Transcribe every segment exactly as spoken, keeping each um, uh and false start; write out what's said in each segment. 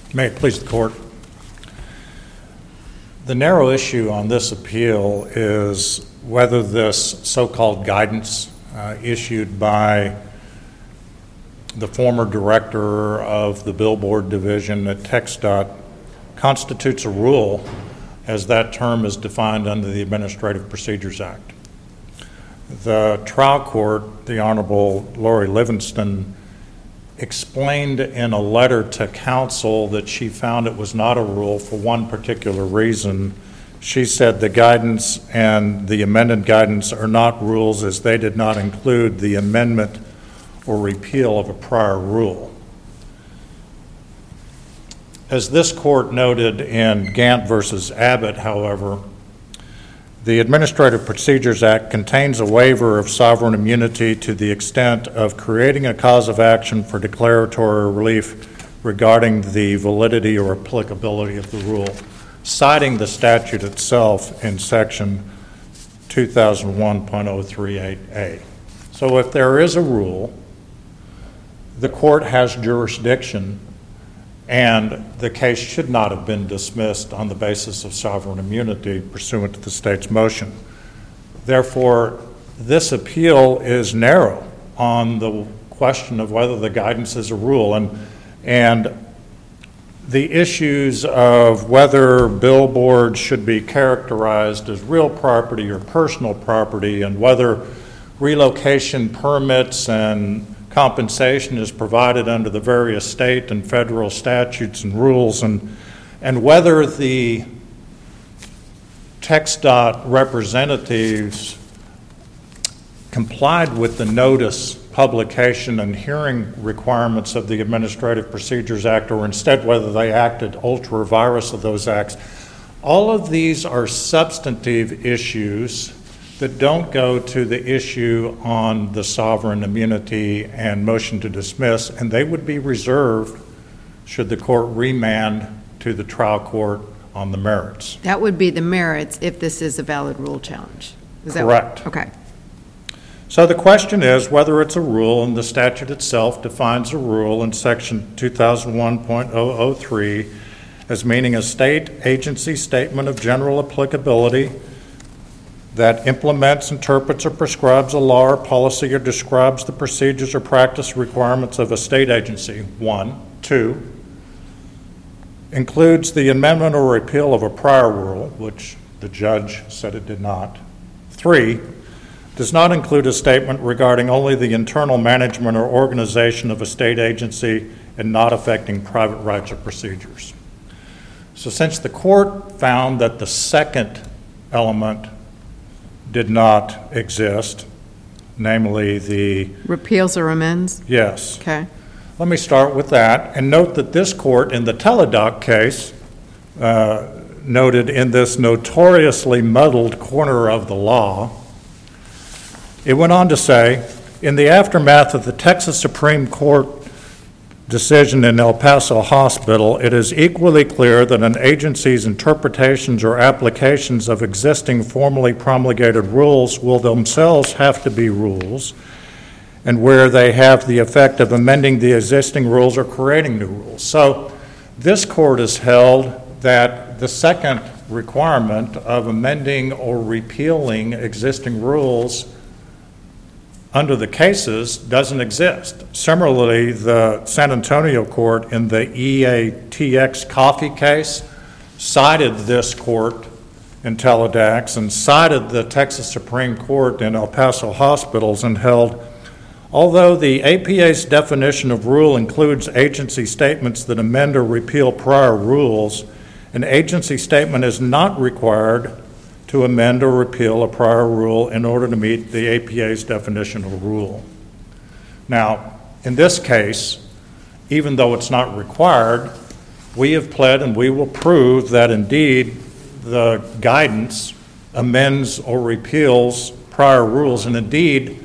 May it please the court. The narrow issue on this appeal is whether this so-called guidance uh, issued by the former director of the billboard division at TxDOT constitutes a rule as that term is defined under the Administrative Procedures Act. The trial court, the Honorable Lori Livingston, explained in a letter to counsel that she found it was not a rule for one particular reason. She said the guidance and the amended guidance are not rules as they did not include the amendment or repeal of a prior rule. As this court noted in Gant versus Abbott, however, the Administrative Procedures Act contains a waiver of sovereign immunity to the extent of creating a cause of action for declaratory relief regarding the validity or applicability of the rule, citing the statute itself in section two thousand one point oh three eight A. So if there is a rule, the court has jurisdiction and the case should not have been dismissed on the basis of sovereign immunity pursuant to the state's motion. Therefore, this appeal is narrow on the question of whether the guidance is a rule, and, and the issues of whether billboards should be characterized as real property or personal property, and whether relocation permits and compensation is provided under the various state and federal statutes and rules, and, and whether the TxDOT representatives complied with the notice, publication, and hearing requirements of the Administrative Procedures Act, or instead whether they acted ultra vires of those acts. All of these are substantive issues that don't go to the issue on the sovereign immunity and motion to dismiss, and they would be reserved should the court remand to the trial court on the merits. That would be the merits if this is a valid rule challenge. Is that correct? What, okay. So the question is whether it's a rule, and the statute itself defines a rule in section two thousand one point oh oh three as meaning a state agency statement of general applicability that implements, interprets, or prescribes a law or policy or describes the procedures or practice requirements of a state agency, one. Two, includes the amendment or repeal of a prior rule, which the judge said it did not. Three, does not include a statement regarding only the internal management or organization of a state agency and not affecting private rights or procedures. So since the court found that the second element did not exist, namely the repeals or amends? Yes. Okay. Let me start with that and note that this court in the Teledoc case uh, noted in this notoriously muddled corner of the law, it went on to say, in the aftermath of the Texas Supreme Court decision in El Paso Hospital, it is equally clear that an agency's interpretations or applications of existing formally promulgated rules will themselves have to be rules, and where they have the effect of amending the existing rules or creating new rules. So this court has held that the second requirement of amending or repealing existing rules under the cases doesn't exist. Similarly, the San Antonio court in the E A T X coffee case cited this court in Teledax and cited the Texas Supreme Court in El Paso Hospitals and held, although the A P A's definition of rule includes agency statements that amend or repeal prior rules, an agency statement is not required to amend or repeal a prior rule in order to meet the A P A's definition of rule. Now, in this case, even though it's not required, we have pled and we will prove that indeed the guidance amends or repeals prior rules, and indeed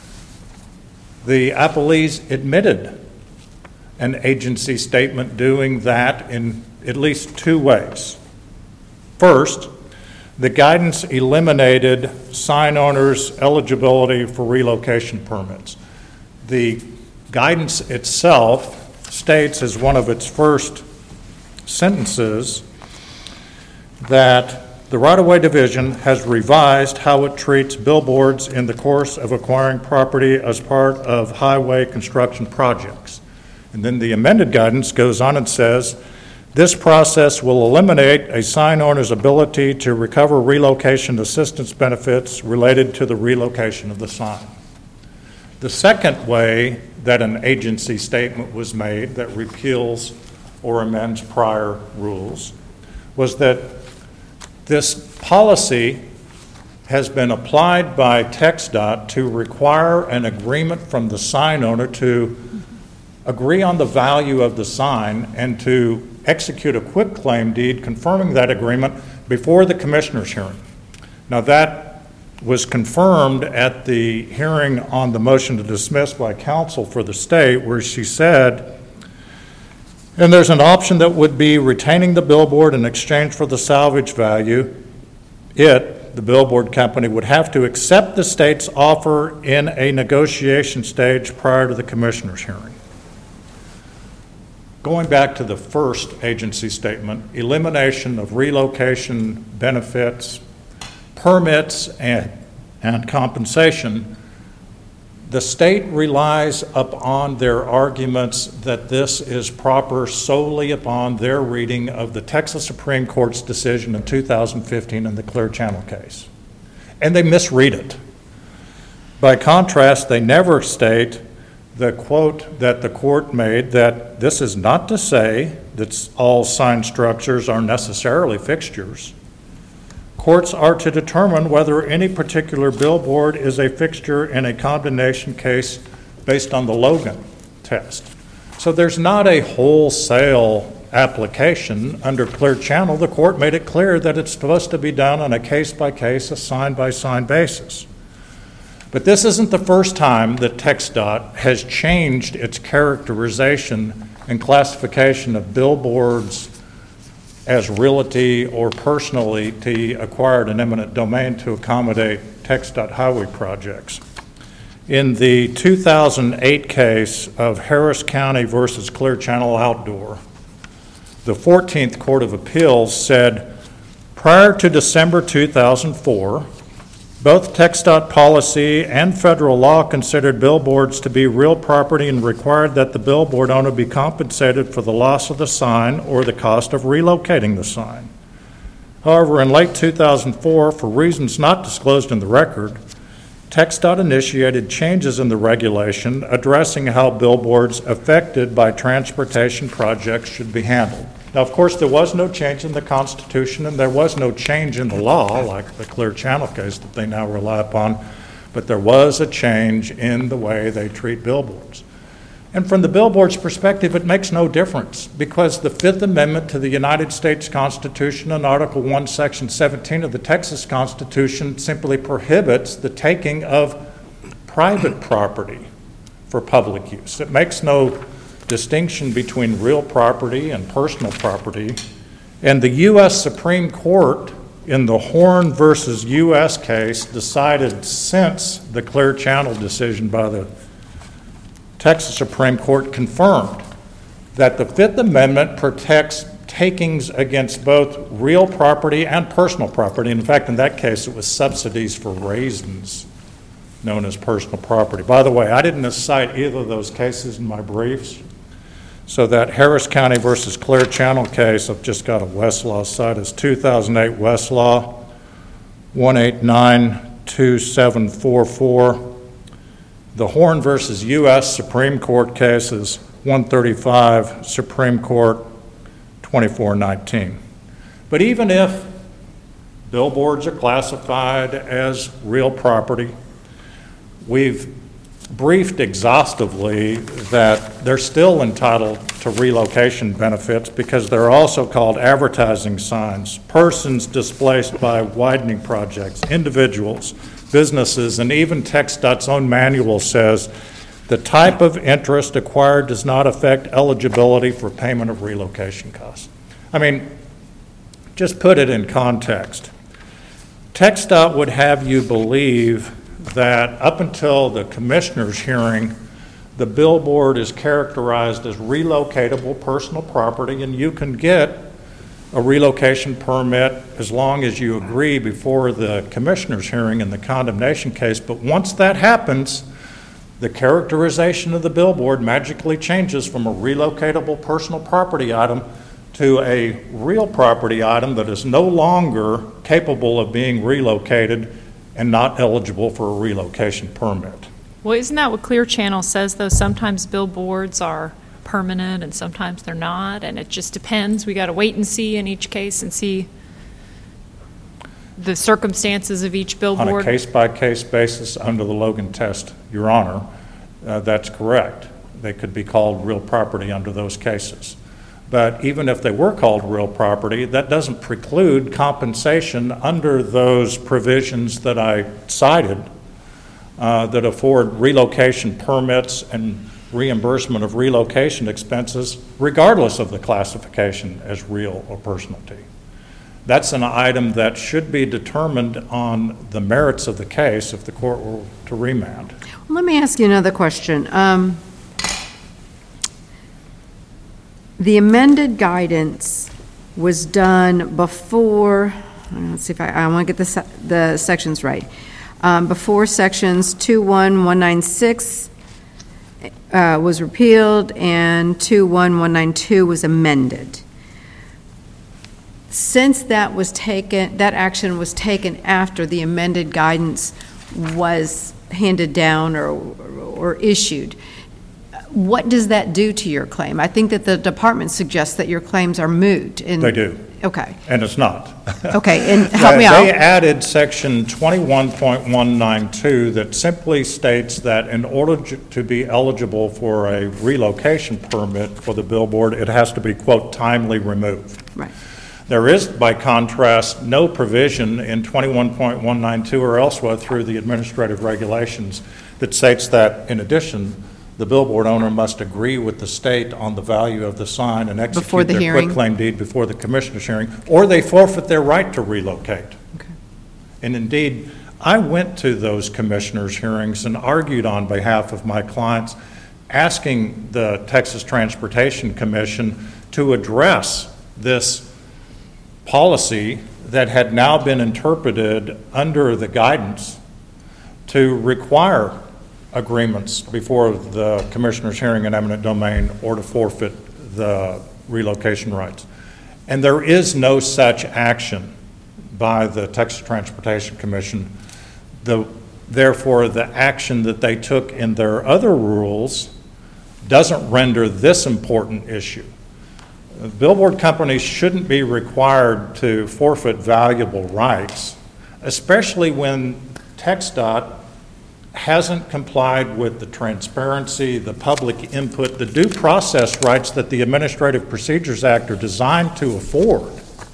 the appellees admitted an agency statement doing that in at least two ways. First, the guidance eliminated sign owners' eligibility for relocation permits. The guidance itself states as one of its first sentences that the right-of-way division has revised how it treats billboards in the course of acquiring property as part of highway construction projects. And then the amended guidance goes on and says, this process will eliminate a sign owner's ability to recover relocation assistance benefits related to the relocation of the sign. The second way that an agency statement was made that repeals or amends prior rules was that this policy has been applied by TxDOT to require an agreement from the sign owner to agree on the value of the sign and to execute a quitclaim deed confirming that agreement before the commissioner's hearing. Now that was confirmed at the hearing on the motion to dismiss by counsel for the state, where she said, and there's an option that would be retaining the billboard in exchange for the salvage value. It, the billboard company, would have to accept the state's offer in a negotiation stage prior to the commissioner's hearing. Going back to the first agency statement, elimination of relocation benefits, permits, and, and compensation, the state relies upon their arguments that this is proper solely upon their reading of the Texas Supreme Court's decision in two thousand fifteen in the Clear Channel case. And they misread it. By contrast, they never state the quote that the court made, that this is not to say that all sign structures are necessarily fixtures. Courts are to determine whether any particular billboard is a fixture in a condemnation case based on the Logan test. So there's not a wholesale application under Clear Channel. The court made it clear that it's supposed to be done on a case-by-case, a sign-by-sign basis. But this isn't the first time that TxDOT has changed its characterization and classification of billboards as realty or personally to acquired an eminent domain to accommodate TxDOT highway projects. In the two thousand eight case of Harris County versus Clear Channel Outdoor, the fourteenth Court of Appeals said, prior to December two thousand four, both TxDOT policy and federal law considered billboards to be real property and required that the billboard owner be compensated for the loss of the sign or the cost of relocating the sign. However, in late two thousand four, for reasons not disclosed in the record, TxDOT initiated changes in the regulation addressing how billboards affected by transportation projects should be handled. Now, of course, there was no change in the Constitution, and there was no change in the law, like the Clear Channel case that they now rely upon, but there was a change in the way they treat billboards. And from the billboard's perspective, it makes no difference, because the Fifth Amendment to the United States Constitution and Article one, Section seventeen of the Texas Constitution simply prohibits the taking of private property for public use. It makes no distinction between real property and personal property. And the U S Supreme Court in the Horn versus U S case decided since the Clear Channel decision by the Texas Supreme Court confirmed that the Fifth Amendment protects takings against both real property and personal property. In fact, in that case, it was subsidies for raisins known as personal property. By the way, I didn't cite either of those cases in my briefs. So that Harris County versus Clear Channel case, I've just got a Westlaw site, is two thousand eight Westlaw one eight nine two seven four four. The Horn versus U S Supreme Court case is one thirty-five Supreme Court twenty-four nineteen. But even if billboards are classified as real property, we've briefed exhaustively that they're still entitled to relocation benefits because they're also called advertising signs, persons displaced by widening projects, individuals, businesses, and even TxDOT's own manual says the type of interest acquired does not affect eligibility for payment of relocation costs. I mean, just put it in context. TxDOT would have you believe that up until the commissioner's hearing, the billboard is characterized as relocatable personal property, and you can get a relocation permit as long as you agree before the commissioner's hearing in the condemnation case. But once that happens, the characterization of the billboard magically changes from a relocatable personal property item to a real property item that is no longer capable of being relocated and not eligible for a relocation permit. Well, isn't that what Clear Channel says, though? Sometimes billboards are permanent and sometimes they're not, and it just depends. We got to wait and see in each case and see the circumstances of each billboard. On a case-by-case basis under the Logan test, Your Honor, uh, that's correct. They could be called real property under those cases. But even if they were called real property, that doesn't preclude compensation under those provisions that I cited uh, that afford relocation permits and reimbursement of relocation expenses regardless of the classification as real or personality. That's an item that should be determined on the merits of the case if the court were to remand. Let me ask you another question. Um, the amended guidance was done before, let's see if I, I want to get the, se the sections right, um, before sections two one one nine six uh, was repealed and two one one nine two was amended. Since that was taken, that action was taken after the amended guidance was handed down or, or issued, what does that do to your claim? I think that the department suggests that your claims are moot. And, they do. Okay. And it's not. Okay, and help me they out. They added section twenty-one point one nine two that simply states that in order to be eligible for a relocation permit for the billboard, it has to be, quote, timely removed. Right. There is, by contrast, no provision in twenty-one point one nine two or elsewhere through the administrative regulations that states that, in addition, the billboard owner must agree with the state on the value of the sign and execute the their hearing. quitclaim deed before the commissioner's hearing, or they forfeit their right to relocate. Okay. And indeed, I went to those commissioners' hearings and argued on behalf of my clients, asking the Texas Transportation Commission to address this policy that had now been interpreted under the guidance to require agreements before the commissioner's hearing in eminent domain or to forfeit the relocation rights. And there is no such action by the Texas Transportation Commission. The, therefore, the action that they took in their other rules doesn't render this important issue. Billboard companies shouldn't be required to forfeit valuable rights, especially when TxDOT hasn't complied with the transparency, the public input, the due process rights that the Administrative Procedures Act are designed to afford,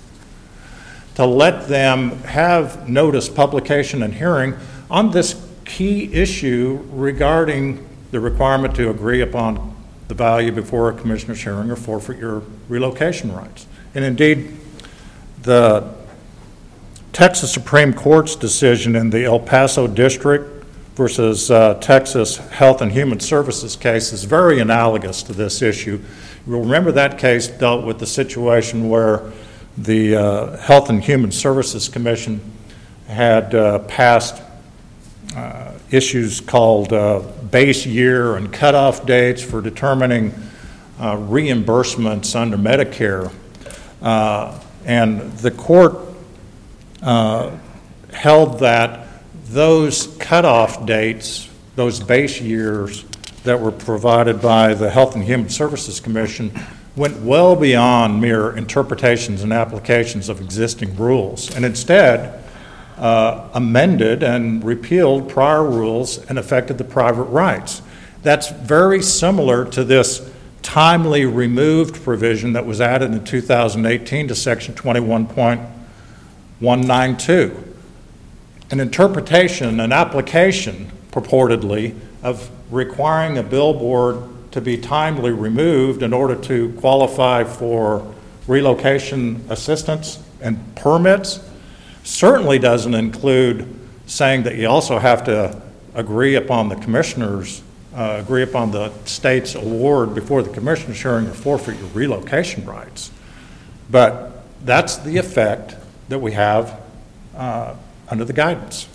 to let them have notice, publication, and hearing on this key issue regarding the requirement to agree upon the value before a commissioner's hearing or forfeit your relocation rights. And indeed, the Texas Supreme Court's decision in the El Paso District versus uh, Texas Health and Human Services case is very analogous to this issue. You'll remember that case dealt with the situation where the uh, Health and Human Services Commission had uh, passed uh, issues called uh, base year and cutoff dates for determining uh, reimbursements under Medicare. Uh, and the court uh, held that those cutoff dates, those base years that were provided by the Health and Human Services Commission went well beyond mere interpretations and applications of existing rules, and instead uh, amended and repealed prior rules and affected the private rights. That's very similar to this timely removed provision that was added in two thousand eighteen to section twenty-one point one nine two. An interpretation, an application, purportedly, of requiring a billboard to be timely removed in order to qualify for relocation assistance and permits certainly doesn't include saying that you also have to agree upon the commissioner's uh, agree upon the state's award before the commission assuring or forfeit your relocation rights. But that's the effect that we have uh, under the guidance.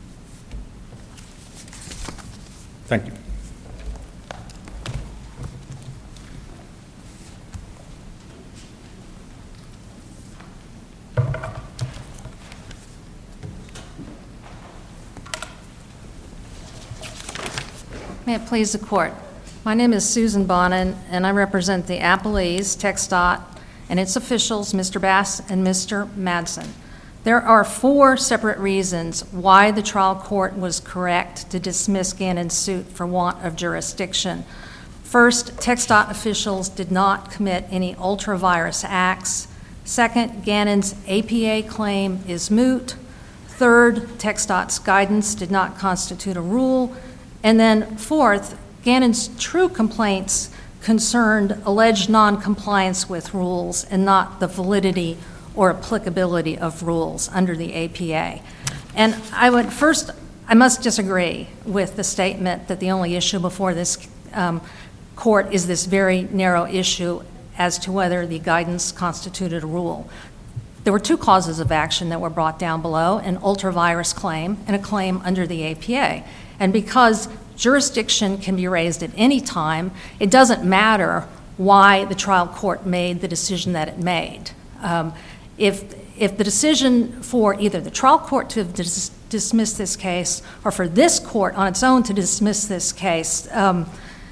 Thank you. May it please the court. My name is Susan Bonin, and I represent the Appalese, TxDOT, and its officials, Mister Bass and Mister Madsen. There are four separate reasons why the trial court was correct to dismiss Gannon's suit for want of jurisdiction. First, TxDOT officials did not commit any ultra-virus acts. Second, Gannon's A P A claim is moot. Third, TxDOT's guidance did not constitute a rule. And then fourth, Gannon's true complaints concerned alleged noncompliance with rules and not the validity or applicability of rules under the A P A. And I would first, I must disagree with the statement that the only issue before this um, court is this very narrow issue as to whether the guidance constituted a rule. There were two causes of action that were brought down below, an ultra-virus claim and a claim under the A P A. And because jurisdiction can be raised at any time, it doesn't matter why the trial court made the decision that it made. Um, if, if the decision for either the trial court to dis- dismiss this case or for this court on its own to dismiss this case um,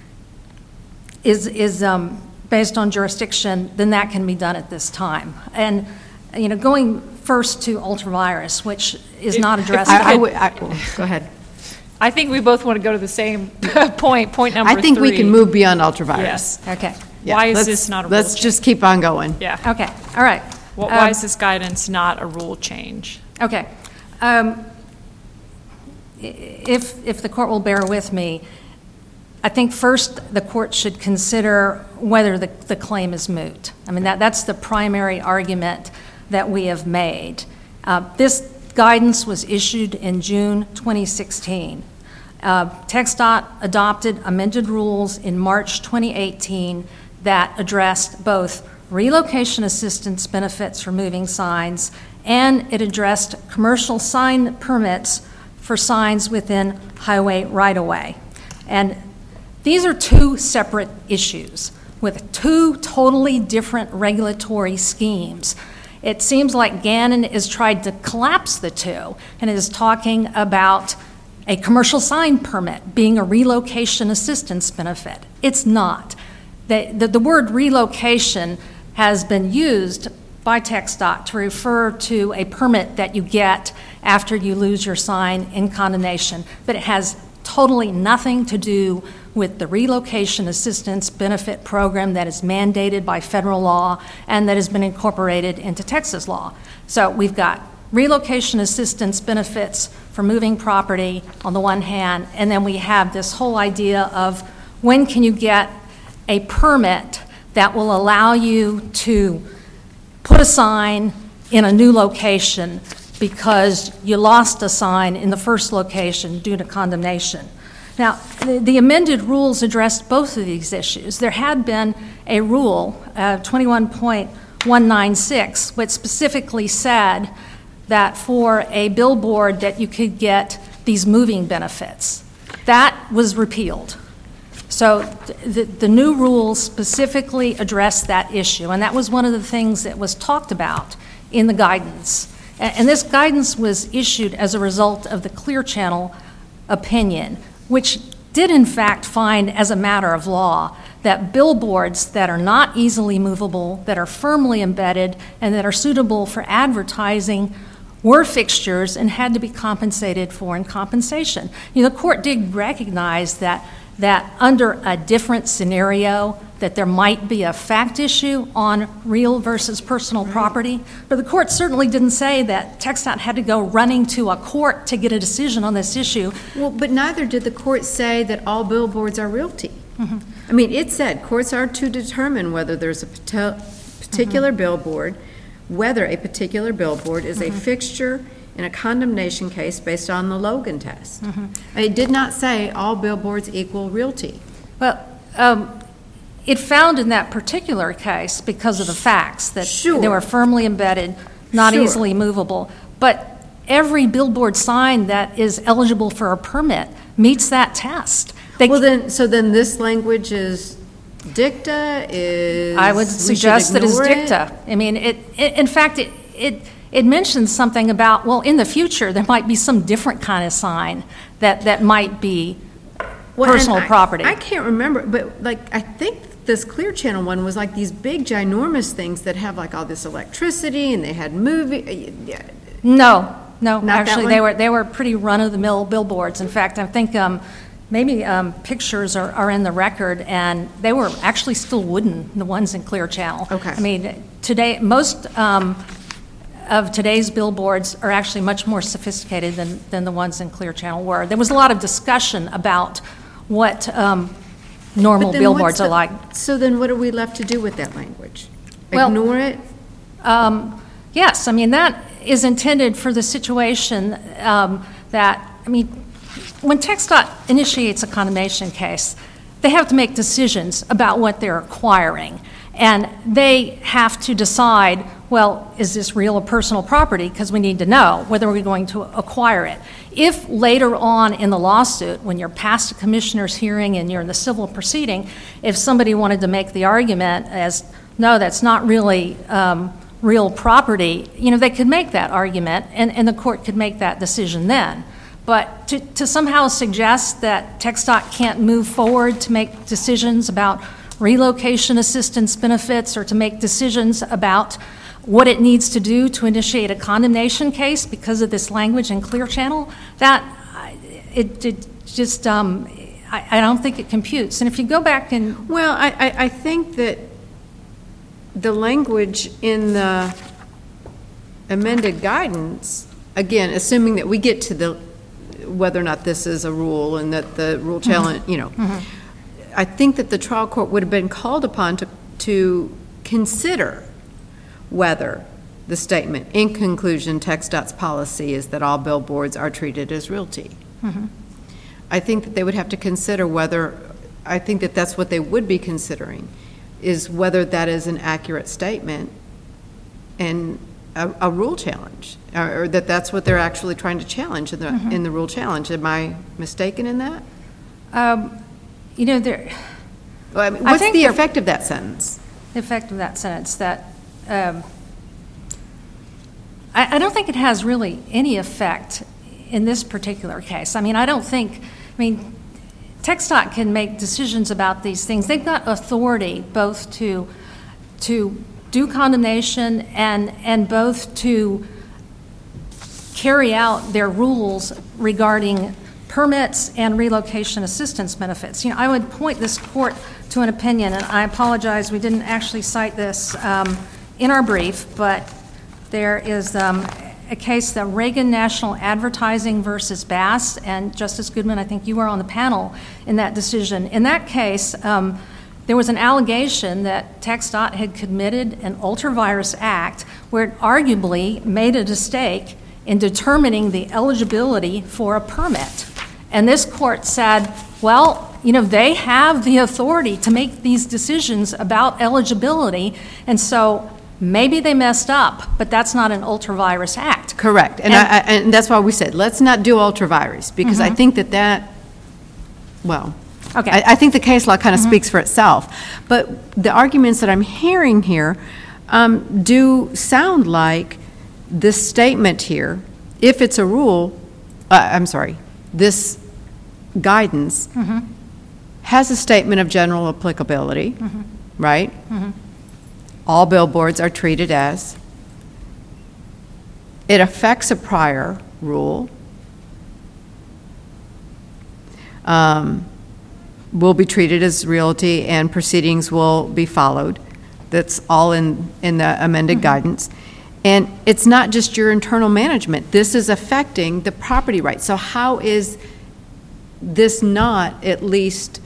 is, is um, based on jurisdiction, then that can be done at this time. And, you know, going first to ultra-virus, which is not addressed. I, I would, I, well, go ahead. I think we both want to go to the same point, point number three. I think we can move beyond ultra-virus. Yes. Okay. Yeah, Why is let's- this not a rule Let's change? just keep on going. Yeah. Okay. All right. Wh- Why Um, is this guidance not a rule change? Okay. Um, i- If, if the court will bear with me, I think first the court should consider whether the, the claim is moot. I mean, that, that's the primary argument that we have made. Uh, This guidance was issued in June twenty sixteen. Uh, TxDOT adopted amended rules in March twenty eighteen that addressed both relocation assistance benefits for moving signs, and it addressed commercial sign permits for signs within highway right-of-way. And these are two separate issues with two totally different regulatory schemes. It seems like Gannon has tried to collapse the two and is talking about a commercial sign permit being a relocation assistance benefit. It's not. The, the, the word relocation has been used by TxDOT to refer to a permit that you get after you lose your sign in condemnation, but it has totally nothing to do with the relocation assistance benefit program that is mandated by federal law and that has been incorporated into Texas law. So we've got relocation assistance benefits for moving property on the one hand, and then we have this whole idea of when can you get a permit that will allow you to put a sign in a new location because you lost a sign in the first location due to condemnation. Now, the, the amended rules addressed both of these issues. There had been a rule, uh, twenty-one point one nine six, which specifically said that for a billboard that you could get these moving benefits. That was repealed. So the, the new rules specifically addressed that issue, and that was one of the things that was talked about in the guidance. And, and this guidance was issued as a result of the Clear Channel opinion, which did in fact find as a matter of law that billboards that are not easily movable, that are firmly embedded, and that are suitable for advertising were fixtures and had to be compensated for in compensation. You know, the court did recognize that that under a different scenario that there might be a fact issue on real versus personal right. property, but the court certainly didn't say that TxDOT had to go running to a court to get a decision on this issue. Well, but neither did the court say that all billboards are realty. Mm-hmm. I mean, it said courts are to determine whether there's a particular mm-hmm. billboard, whether a particular billboard is mm-hmm. a fixture in a condemnation case based on the Logan test. It did not say all billboards equal realty. Well, um, it found in that particular case, because of the facts, that Sure. they were firmly embedded, not Sure. easily movable. But every billboard sign that is eligible for a permit meets that test. They- Well, then, so then this language is dicta, is... I would we should suggest that it's ignore it? dicta. I mean, it, it- in fact, it, it, it mentions something about, well, in the future, there might be some different kind of sign that, that might be Well, and personal I- property. I can't remember, but like, I think this Clear Channel one was like these big ginormous things that have like all this electricity, and they had movie, uh, No, no, Not that actually, they one? were, they were pretty run-of-the-mill billboards. In fact, I think um, maybe um, pictures are, are in the record, and they were actually still wooden, the ones in Clear Channel. Okay. I mean, today, most um, of today's billboards are actually much more sophisticated than, than the ones in Clear Channel were. There was a lot of discussion about what um, normal But then billboards what's are the- like. So then what are we left to do with that language? Well- Ignore it? Um, Yes, I mean, that is intended for the situation um, that, I mean, when TxDOT initiates a condemnation case, they have to make decisions about what they're acquiring. And they have to decide, well, is this real or personal property? Because we need to know whether we're going to acquire it. If later on in the lawsuit, when you're past a commissioner's hearing and you're in the civil proceeding, if somebody wanted to make the argument as, no, that's not really um, real property, you know, they could make that argument, and, and the court could make that decision then. But to, to somehow suggest that TxDOT can't move forward to make decisions about relocation assistance benefits or to make decisions about what it needs to do to initiate a condemnation case because of this language in Clear Channel, that, it, it just, um, I, I don't think it computes. And if you go back and Well, I, I, I think that the language in the amended guidance, again, assuming that we get to the, whether or not this is a rule and that the rule challenge, you know, I think that the trial court would have been called upon to, to consider whether the statement, in conclusion, TxDOT's policy is that all billboards are treated as realty. I think that they would have to consider whether, I think that that's what they would be considering, is whether that is an accurate statement and a, a rule challenge, or, or that that's what they're actually trying to challenge in the, in the rule challenge. Am I mistaken in that? Um, You know, there, Well, I mean, I what's think the there- effect of that sentence? the effect of that sentence, that, um, I, I don't think it has really any effect in this particular case. I mean, I don't think, I mean, TxDOT can make decisions about these things. They've got authority both to, to do condemnation and, and both to carry out their rules regarding permits and relocation assistance benefits. You know, I would point this court to an opinion, and I apologize, we didn't actually cite this um, in our brief, but there is um, a case, the Reagan National Advertising versus Bass, and Justice Goodman, I think you were on the panel in that decision. In that case, um, there was an allegation that TxDOT had committed an ultra-virus act where it arguably made a mistake in determining the eligibility for a permit. And this court said, well, you know, they have the authority to make these decisions about eligibility, and so maybe they messed up, but that's not an ultra-virus act. Correct. And, And- I, I, and that's why we said, let's not do ultra-virus, because I think that that, well, Okay. I, I think the case law kind of speaks for itself. But the arguments that I'm hearing here um, do sound like this statement here, if it's a rule, uh, I'm sorry, this guidance has a statement of general applicability, right? All billboards are treated as. It affects a prior rule. Um, will be treated as realty and proceedings will be followed. That's all in, in the amended guidance. And it's not just your internal management. This is affecting the property rights. So how is this not at least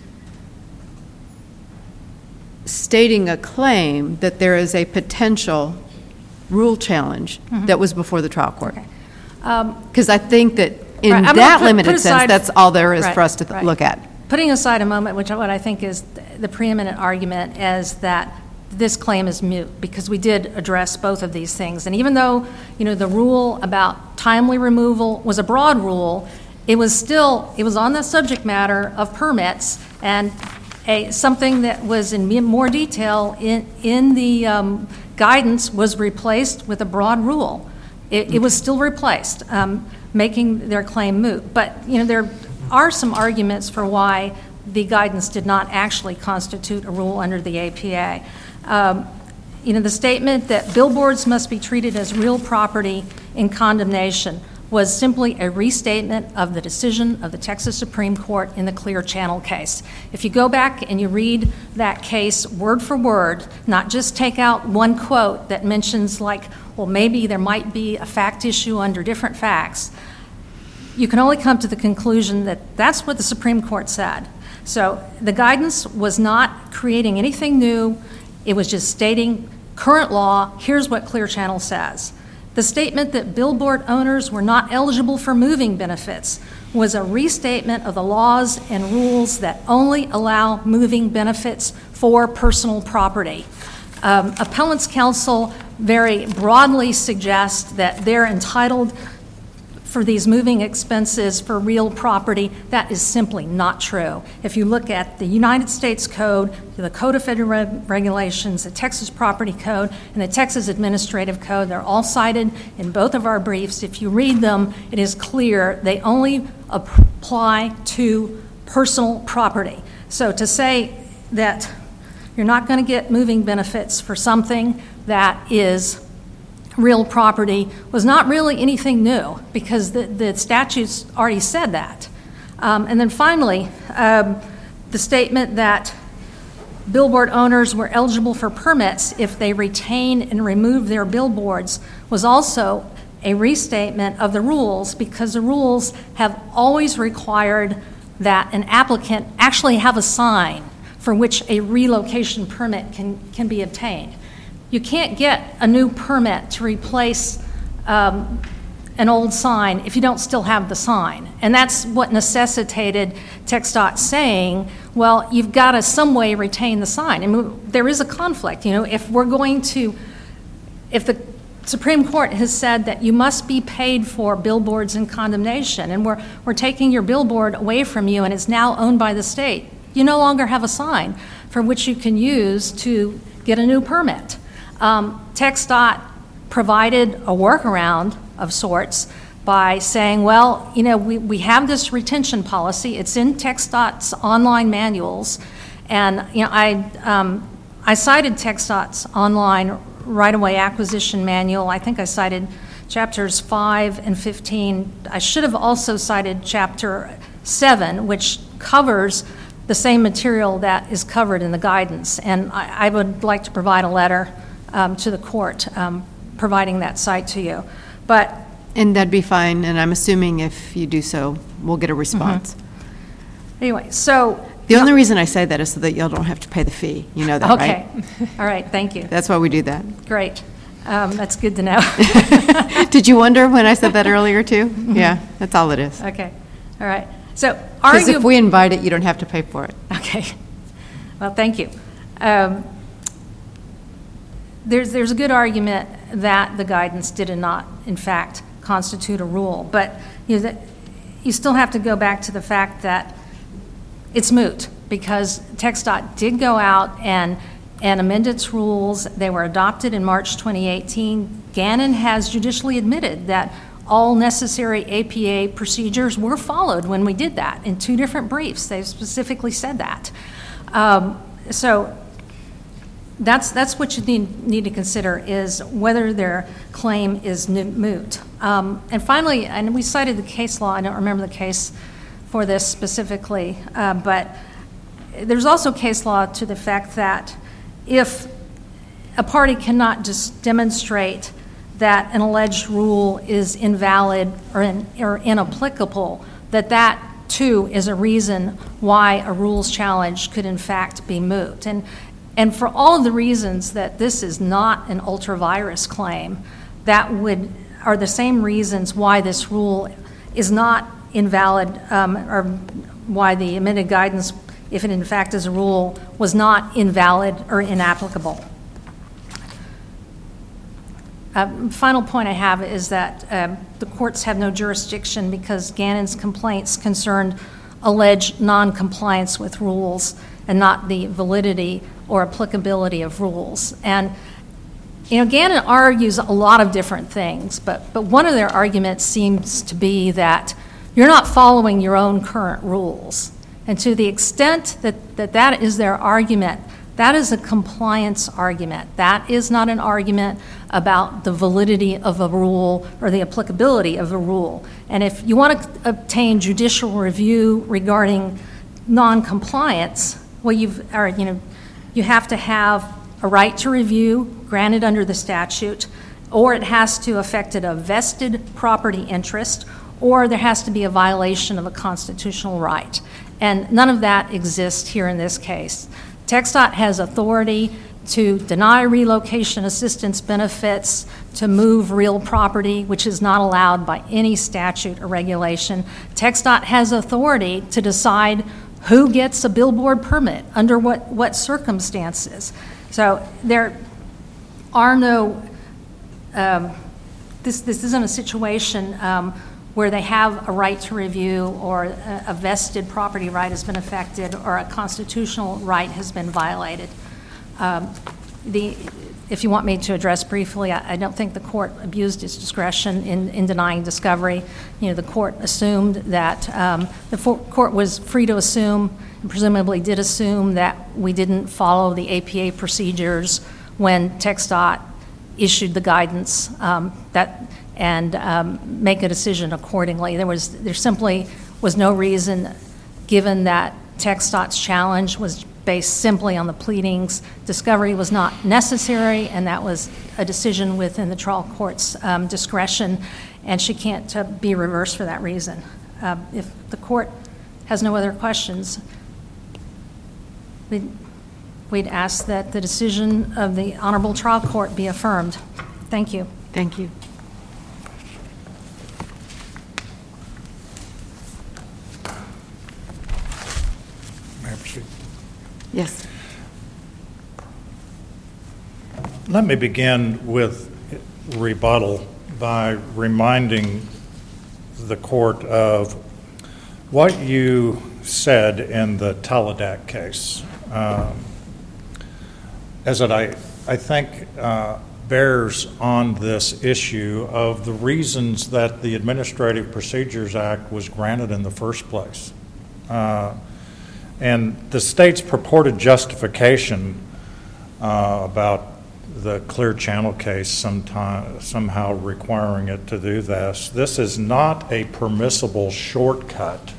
stating a claim that there is a potential rule challenge that was before the trial court? Okay. Because I think that in Right, I'm gonna that put- limited put sense, aside- that's all there is Right, for us to th- right. look at. Putting aside a moment, which what I think is the preeminent argument, is that this claim is moot, because we did address both of these things. And even though, you know, the rule about timely removal was a broad rule, it was still, it was on the subject matter of permits, and a, something that was in more detail in, in the um, guidance was replaced with a broad rule. It, it was still replaced, um, making their claim moot. But, you know, there are some arguments for why the guidance did not actually constitute a rule under the A P A. Um, you know, the statement that billboards must be treated as real property in condemnation was simply a restatement of the decision of the Texas Supreme Court in the Clear Channel case. If you go back and you read that case word for word, not just take out one quote that mentions like, well, maybe there might be a fact issue under different facts, you can only come to the conclusion that that's what the Supreme Court said. So the guidance was not creating anything new. It was just stating current law, here's what Clear Channel says. The statement that billboard owners were not eligible for moving benefits was a restatement of the laws and rules that only allow moving benefits for personal property. Um, Appellant's counsel very broadly suggests that they're entitled for these moving expenses for real property. That is simply not true. If you look at the United States Code, the Code of Federal Reg- Regulations, the Texas Property Code, and the Texas Administrative Code, they're all cited in both of our briefs. If you read them, it is clear they only apply to personal property. So to say that you're not going to get moving benefits for something that is real property was not really anything new, because the, the statutes already said that. Um, and then finally, um, the statement that billboard owners were eligible for permits if they retain and remove their billboards was also a restatement of the rules, because the rules have always required that an applicant actually have a sign for which a relocation permit can, can be obtained. You can't get a new permit to replace um, an old sign if you don't still have the sign. And that's what necessitated TxDOT saying, well, you've got to some way retain the sign. And there is a conflict. You know, if we're going to, if the Supreme Court has said that you must be paid for billboards in condemnation, and we're, we're taking your billboard away from you and it's now owned by the state, you no longer have a sign for which you can use to get a new permit. Um, TxDOT provided a workaround of sorts by saying, well, you know, we, we have this retention policy. It's in TxDOT's online manuals. And, you know, I, um, I cited TxDOT's online right-of-way acquisition manual. I think I cited chapters five and fifteen. I should have also cited chapter seven, which covers the same material that is covered in the guidance. And I, I would like to provide a letter um, to the court um, providing that site to you. But And that'd be fine, and I'm assuming if you do so, we'll get a response. Mm-hmm. Anyway, so... The only reason I say that is so that y'all don't have to pay the fee. You know that, okay. right? Okay. All right, thank you. That's why we do that. Great. Um, that's good to know. Did you wonder when I said that earlier, too? Yeah, that's all it is. Okay. All right. So, Because argue... if we invite it, you don't have to pay for it. Okay. Well, thank you. Um, there's, there's a good argument that the guidance did not, in fact, constitute a rule. But you know, that, you still have to go back to the fact that it's moot, because TxDOT did go out and, and amend its rules. They were adopted in March twenty eighteen. Gannon has judicially admitted that all necessary A P A procedures were followed when we did that. In two different briefs, they specifically said that. Um, so that's, that's what you need, need to consider, is whether their claim is moot. Um, and finally, and we cited the case law, I don't remember the case for this specifically, uh, but there's also case law to the fact that if a party cannot just demonstrate that an alleged rule is invalid or, in, or inapplicable, that that too is a reason why a rules challenge could in fact be moot. And, and for all of the reasons that this is not an ultra-virus claim, that would are the same reasons why this rule is not invalid, um, or why the amended guidance, if it in fact is a rule, was not invalid or inapplicable. Uh, final point I have is that uh, the courts have no jurisdiction because Gannon's complaints concerned alleged non-compliance with rules and not the validity or applicability of rules. And, you know, Gannon argues a lot of different things, but, but one of their arguments seems to be that you're not following your own current rules. And to the extent that that, that is their argument, that is a compliance argument. That is not an argument about the validity of a rule or the applicability of a rule. And if you want to obtain judicial review regarding non-compliance, well, you've, or, you know, you have to have a right to review granted under the statute, or it has to affect a vested property interest, or there has to be a violation of a constitutional right. And none of that exists here in this case. TxDOT has authority to deny relocation assistance benefits, to move real property, which is not allowed by any statute or regulation. TxDOT has authority to decide who gets a billboard permit, under what, what circumstances. So there are no, um, this, this isn't a situation um, where they have a right to review, or a, a vested property right has been affected, or a constitutional right has been violated. Um, the, if you want me to address briefly, I, I don't think the court abused its discretion in, in denying discovery. You know, the court assumed that, um, the for, court was free to assume, and presumably did assume, that we didn't follow the A P A procedures when TxDOT issued the guidance, um, that, and um, make a decision accordingly. There was, there simply was no reason, given that TxDOT's challenge was based simply on the pleadings. Discovery was not necessary, and that was a decision within the trial court's um, discretion, and she can't uh, be reversed for that reason. Uh, if the court has no other questions, we'd, we'd ask that the decision of the Honorable Trial Court be affirmed. Thank you. Thank you. Yes. Let me begin with rebuttal by reminding the court of what you said in the Teledac case, um, as it, I, I think, uh, bears on this issue of the reasons that the Administrative Procedures Act was granted in the first place. Uh, And the state's purported justification uh, about the Clear Channel case sometime, somehow requiring it to do this, this is not a permissible shortcut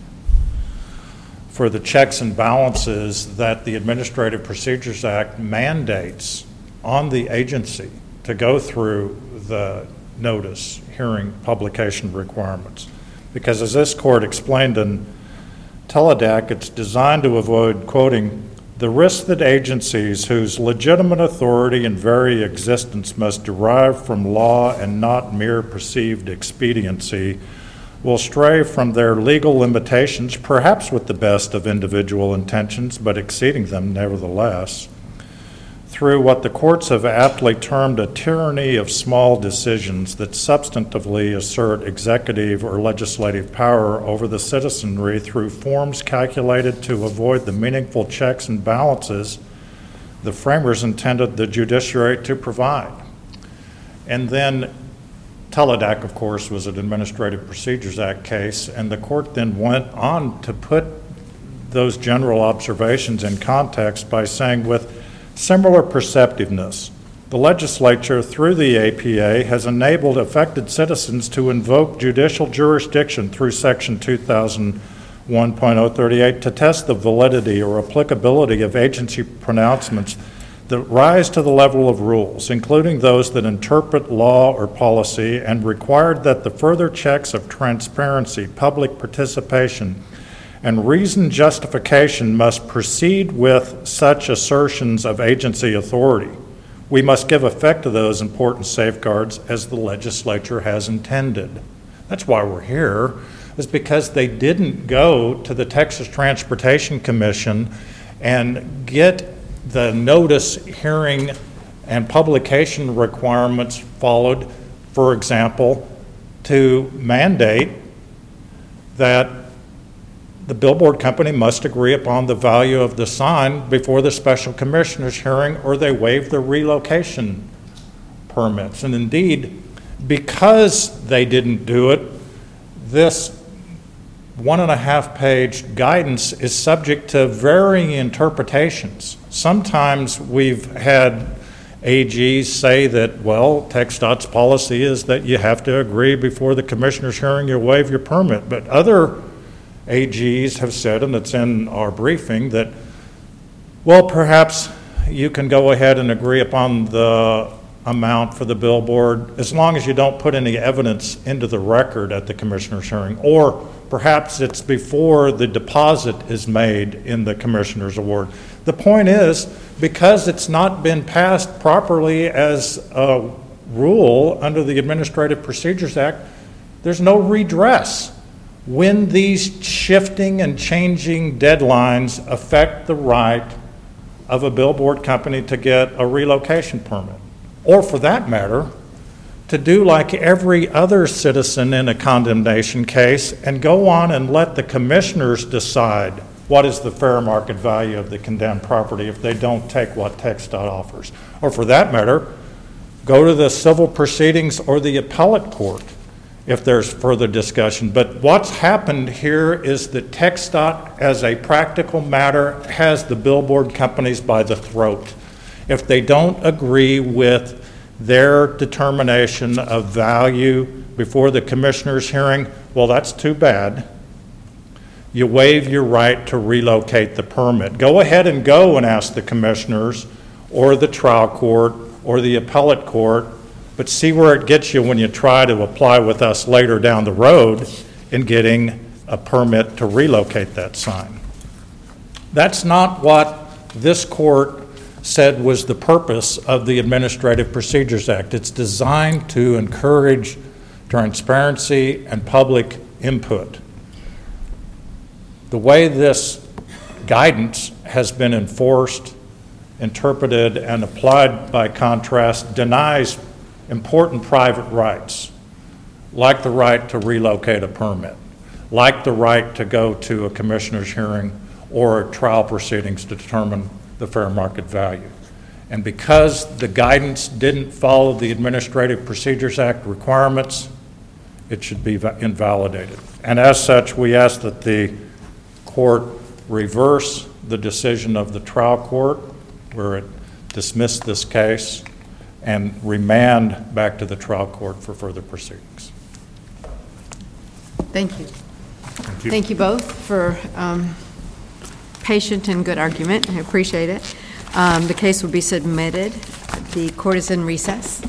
for the checks and balances that the Administrative Procedures Act mandates on the agency to go through the notice, hearing, publication requirements. Because as this court explained in Teledac, it's designed to avoid, quoting, the risk that agencies whose legitimate authority and very existence must derive from law and not mere perceived expediency will stray from their legal limitations, perhaps with the best of individual intentions, but exceeding them nevertheless, through what the courts have aptly termed a tyranny of small decisions that substantively assert executive or legislative power over the citizenry through forms calculated to avoid the meaningful checks and balances the framers intended the judiciary to provide. And then Teledac, of course, was an Administrative Procedures Act case, and the court then went on to put those general observations in context by saying, with similar perceptiveness, the legislature, through the A P A, has enabled affected citizens to invoke judicial jurisdiction through Section two thousand one point oh thirty-eight to test the validity or applicability of agency pronouncements that rise to the level of rules, including those that interpret law or policy, and required that the further checks of transparency, public participation, and reasoned justification must proceed with such assertions of agency authority, We must give effect to those important safeguards as the legislature has intended. That's why we're here, is because they didn't go to the Texas Transportation Commission and get the notice, hearing, and publication requirements followed, for example, to mandate that the billboard company must agree upon the value of the sign before the special commissioner's hearing, or they waive the relocation permits. And indeed, because they didn't do it, this one and a half page guidance is subject to varying interpretations. Sometimes we've had A Gs say that, well, TxDOT's policy is that you have to agree before the commissioner's hearing, you waive your permit. But other A Gs have said, and it's in our briefing, that, well, perhaps you can go ahead and agree upon the amount for the billboard as long as you don't put any evidence into the record at the commissioner's hearing, or perhaps it's before the deposit is made in the commissioner's award. The point is, because it's not been passed properly as a rule under the Administrative Procedures Act, there's no redress when these shifting and changing deadlines affect the right of a billboard company to get a relocation permit. Or for that matter, to do like every other citizen in a condemnation case and go on and let the commissioners decide what is the fair market value of the condemned property if they don't take what TxDOT offers. Or for that matter, go to the civil proceedings or the appellate court if there's further discussion. But what's happened here is that TxDOT, as a practical matter, has the billboard companies by the throat. If they don't agree with their determination of value before the commissioner's hearing, well, that's too bad. You waive your right to relocate the permit. Go ahead and go and ask the commissioners or the trial court or the appellate court, but see where it gets you when you try to apply with us later down the road in getting a permit to relocate that sign. That's not what this court said was the purpose of the Administrative Procedures Act. It's designed to encourage transparency and public input. The way this guidance has been enforced, interpreted, and applied, by contrast, denies important private rights, like the right to relocate a permit, like the right to go to a commissioner's hearing or trial proceedings to determine the fair market value. And because the guidance didn't follow the Administrative Procedures Act requirements, it should be invalidated. And as such, we ask that the court reverse the decision of the trial court where it dismissed this case and remand back to the trial court for further proceedings. Thank you. Thank you. Thank you both for um, patient and good argument. I appreciate it. Um, The case will be submitted. The court is in recess.